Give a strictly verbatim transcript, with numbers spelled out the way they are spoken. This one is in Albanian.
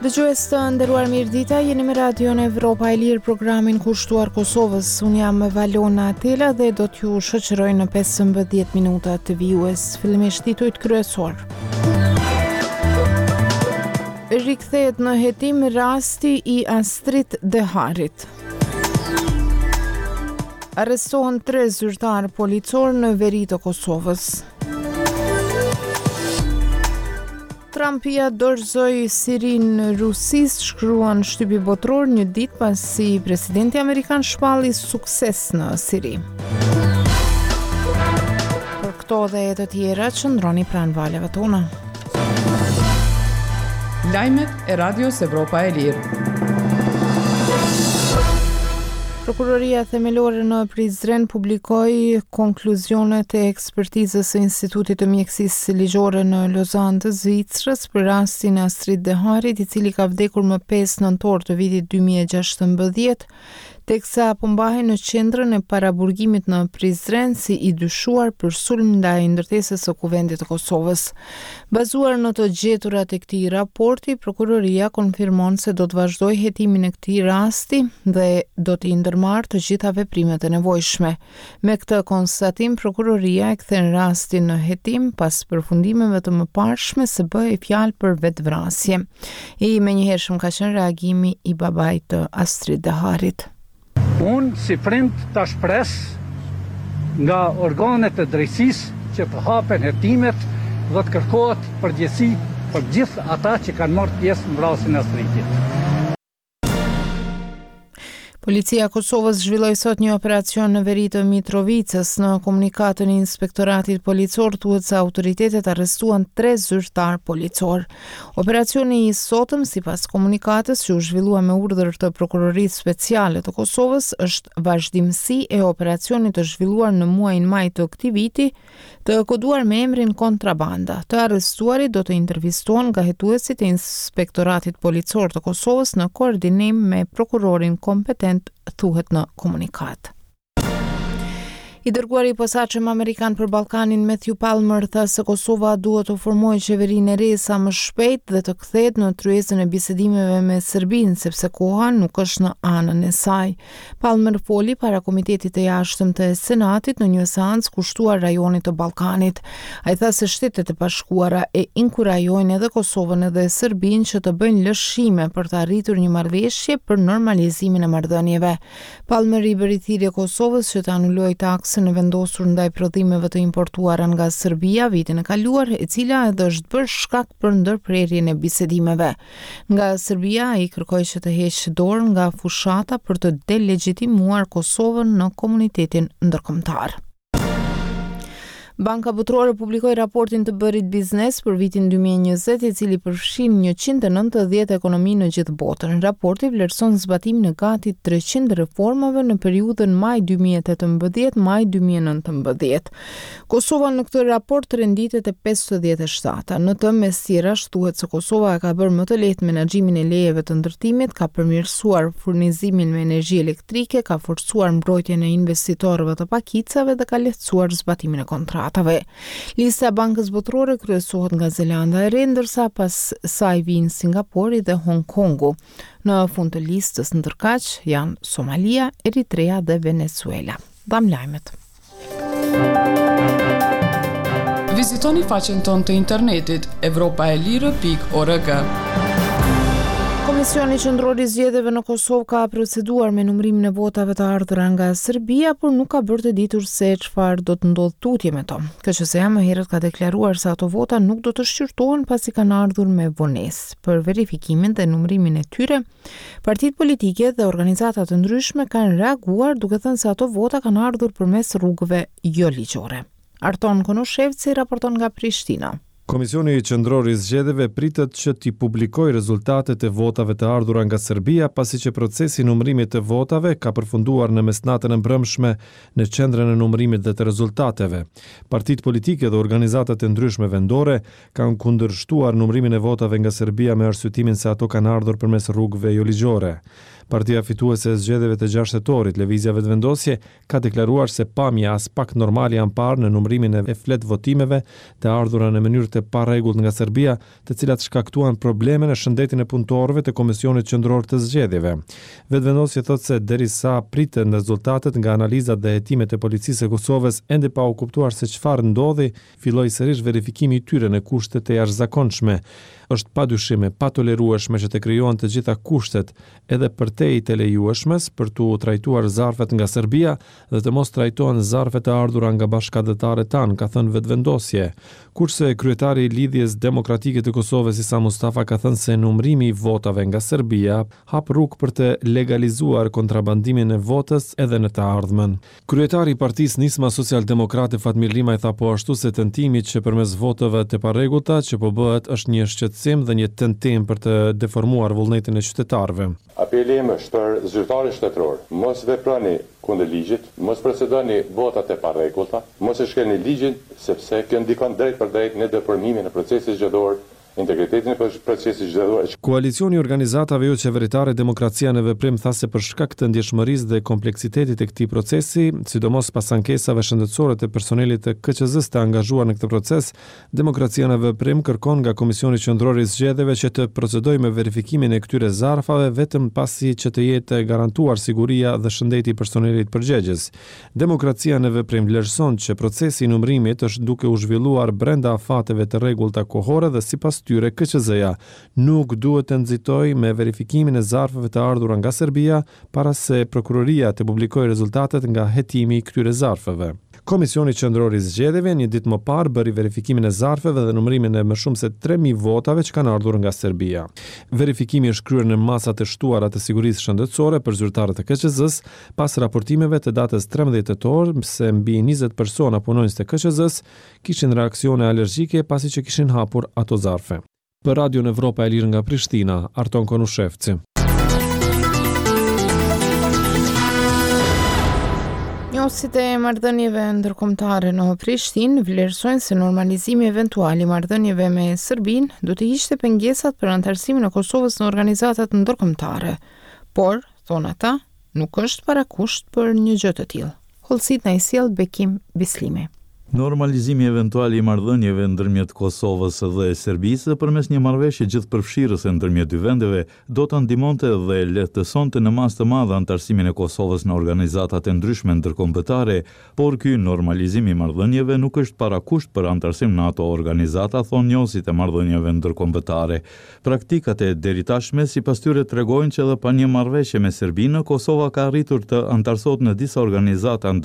Dëgjues të nderuar, mirëdita, jeni me Radion Evropa e Lirë, programin kushtuar Kosovës. Unë jam Valona Atela dhe do t'ju shoqëroj në pesëmbëdhjetë minuta të vijues. Fillimisht titujt kryesor. Rikthehet në hetim rasti i Astrid Deharit. Arrestohen tre zyrtar policor në veri të Kosovës. Trump ja dorëzoi Sirin në Rusis, shkruan shtypi botror një ditë pasi presidenti amerikan shpalli sukses në Siri. Për këto dhe të tjera, qëndroni pranë valeve tona. Lajmet e Radios Evropa e Lirë. Prokuroria themelore në Prizren publikoi konkluzionet e ekspertizës së Institutit të Mjekësisë Ligjore në Lozan të Zvicrës për rastin e Astrid Deharit, i cili ka vdekur më pesë nëntor të vitit dy mijë e gjashtëmbëdhjetë, teksa përmbahen në qendrën e paraburgimit në Prizren si i dyshuar për sulm ndaj ndërtesës së Kuvendit të Kosovës. Bazuar në të gjeturat e këtij raporti, prokuroria konfirmon se do të vazhdojë hetimin e këtij rasti dhe do të ndërmarrë të gjitha veprimet e nevojshme. Me këtë konstatim, prokuroria e kthen rastin në hetim pas përfundimeve të mëparshme se bëhej fjalë për vetvrasje. I menjëhershëm ka qenë reagimi i babait të Astrid Deharit. Unë si prind ta shpres nga organet e drejtësisë që të hapen hetimet dhe të kërkohet përgjegjësi për gjithë ata që kanë marrë pjesë në vrasjen e Astridit. Policia e Kosovës zhvilloi sot një operacion në veri të Mitrovicës. Në komunikatën e inspektoratit policor thuhet se autoritetet arrestuan tre zyrtar policor. Operacioni i sotëm, sipas komunikatës që u zhvillua me urdhër të Prokurorisë Speciale të Kosovës, është vazhdimsi e operacionit të zhvilluar në muajin maj të këtij viti, të koduar me emrin Kontrabanda. Të arrestuarit do të intervistohen nga hetuesit e inspektoratit policor të Kosovës në koordinim me prokurorin kompetent, thuhet në komunikat. I dërguari i posaçëm amerikan për Ballkanin Matthew Palmer tha se Kosova duhet të formojë qeverinë e re sa më shpejt dhe të kthehet në tryezën e bisedimeve me Serbinë, sepse koha nuk është në anën e saj. Palmer foli para Komitetit të Jashtëm të Senatit në një seancë kushtuar rajonit të Ballkanit. Ai tha se Shtetet e Bashkuara e inkurajojnë edhe Kosovën edhe Serbinë që të bëjnë lëshime për të arritur një marrëveshje për normalizimin e marrëdhënieve. Palmer i bëri thirrje Kosovës që të anulojë taksën në vendosur ndaj prodhimeve të importuara nga Serbia vitin e kaluar, e cila edhe është bërë shkak për ndërprerjen e bisedimeve. Nga Serbia ai kërkoi që të heqë dorë nga fushata për të delegitimuar Kosovën në komunitetin ndërkombëtar. Banka Botërore publikoi raportin të bërit biznes për vitin dy mijë e njëzet, i cili përfshin njëqind e nëntëdhjetë ekonomi në gjithë botën. Raporti vlerëson zbatimin e gati treqind reformave në periudhën maj dy mijë e tetëmbëdhjetë-maj dy mijë e nëntëmbëdhjetë. Kosova në këtë raport renditet e pesëdhjetë e shtatë. Në të mes tjerash thuhet se Kosova ka bërë më të lehtë menaxhimin e lejeve të ndërtimit, ka përmirësuar furnizimin me energji elektrike, ka forcuar mbrojtjen e investitorëve të pakicave dhe ka lehtësuar zbatimin e kontratave. Lista e Bankës Botërore kryesohet nga Zelanda e Re, ndërsa pas saj vijnë Singapori dhe Hong Kongu. Në fund të listës ndërkaq janë Somalia, Eritrea dhe Venezuela. Dam lajmet. Vizitoni faqen tonë të internetit evropa e lirë pikë org. Komisioni Qendror i Zgjedhjeve në Kosovë ka proceduar me numërimin e votave të ardhura nga Serbia, por nuk ka bërë të ditur se çfarë do të ndodhë tutje me to. K Q S-ja më herët ka deklaruar se ato vota nuk do të shqyrtohen pasi kanë ardhur me vonesë. Për verifikimin dhe numërimin e tyre, partitë politike dhe organizata të ndryshme kanë reaguar duke thënë se ato vota kanë ardhur përmes rrugëve jo ligjore. Arton Konoshevci raporton nga Prishtina. Komisioni Qendror i Zgjedhjeve pritet që t'i publikojë rezultatet e votave të ardhura nga Serbia, pasi që procesi i numërimit të votave ka përfunduar në mesnatën e mbrëmshme në qendrën e numërimit dhe të rezultateve. Partitë politike dhe organizatat e ndryshme vendore kanë kundërshtuar numërimin e votave nga Serbia me arsyetimin se ato kanë ardhur përmes rrugëve jo ligjore. Partia fituese e zgjedhjeve të gjashtë tetorit, Lëvizja Vetëvendosje, ka deklaruar se pamja as pak normale janë parë në numërimin e flet votimeve të ardhura në mënyrë të parregullt nga Serbia, të cilat shkaktuan probleme në shëndetin e punëtorëve të Komisionit Qendror të Zgjedhjeve. Vetëvendosje thotë se derisa priten rezultatet nga analizat dhe hetimet e policisë së Kosovës, ende pa u kuptuar se çfarë ndodhi, filloi sërish verifikimi i tyre në kushte të jashtëzakonshme. Është padyshim e patolerueshme që të krijohen të gjitha kushtet edhe për te i të lejueshmes për të trajtuar zarfet nga Serbia dhe të mos trajtohen zarfet e ardhura nga bashkëdhetarët tanë, ka thënë Vetëvendosje. Kurse kryetari i Lidhjes Demokratike të Kosovës Isa Mustafa ka thënë se numërimi i votave nga Serbia hap rrugë për të legalizuar kontrabandimin e votës edhe në të ardhmen. Kryetari i Partisë Nisma Social-Demokrate Fatmir Limaj tha po ashtu se tentimi që përmes votave të parregullta që po bëhet është një shqetësim dhe një tentim për të deformuar vullnetin e qytetarëve. Apeli im është për zyrtarët shtetëror, mos veproni kundër ligjit, mos procedoni votat e parregullta, mos e shkelni ligjin sepse kjo ndikon drejt për drejt në deformimin e procesit zgjedhor, integritetin e procesit zgjedhor. Koalicioni i organizatave jo qeveritare Demokracia në Veprim tha se për shkak të ndjeshmërisë dhe kompleksitetit të këtij procesi, sidomos pas ankesave shëndetësore të personelit të K Q Z-s të angazhuar në këtë proces, Demokracia në Veprim kërkon nga Komisioni Qendror i Zgjedhjeve që të procedojë me verifikimin e këtyre zarfave vetëm pasi që të jetë garantuar siguria dhe shëndeti i personelit përgjegjës. Demokracia në Veprim vlerëson që procesi i numërimit është duke u zhvilluar brenda afateve të rregullta kohore dhe sipas tyre K Q Z-ja nuk duhet të nxitojë me verifikimin e zarfeve të ardhura nga Serbia para se prokuroria të publikojë rezultatet nga hetimi i këtyre zarfeve. Komisioni Qendror i Zgjedhjeve një ditë më parë bëri verifikimin e zarfeve dhe numërimin e më shumë se tre mijë votave që kanë ardhur nga Serbia. Verifikimi është kryer në masat e shtuara të sigurisë shëndetësore për zyrtarët e K Q Z-s pas raportimeve të datës trembëdhjetë tetor se mbi njëzet persona punonjës të K Q Z-s kishin reaksione alergjike pasi që kishin hapur ato zarfe. Për Radion Evropa e Lirë nga Prishtina, Arton Konushevci. Njësit e marrëdhënieve ndërkombëtare në Prishtinë vlerësojnë se normalizimi eventual i marrëdhënieve me Serbinë do të hiqte pengesat për anëtarësimin e Kosovës në organizatat ndërkombëtare, por, thonë ata, nuk është parakusht për një gjë të tillë. Hollësit na i sjell Bekim Bislimi. Normalizimi eventual i marrëdhënieve ndërmjet Kosovës dhe Serbisë përmes një marrëveshje gjithëpërfshirëse ndërmjet dy vendeve do të ndihmonte dhe lehtësonte në masë të madhe anëtarësimin e Kosovës në organizatat e ndryshme ndërkombëtare, por ky normalizim i marrëdhënieve nuk është parakusht për anëtarësim në ato organizata, thonë njohësit e marrëdhënieve ndërkombëtare. Praktikat e deritashme sipas tyre tregojnë që edhe pa një marrëveshje me Serbinë, Kosova ka arritur të anëtarësohet në disa organizata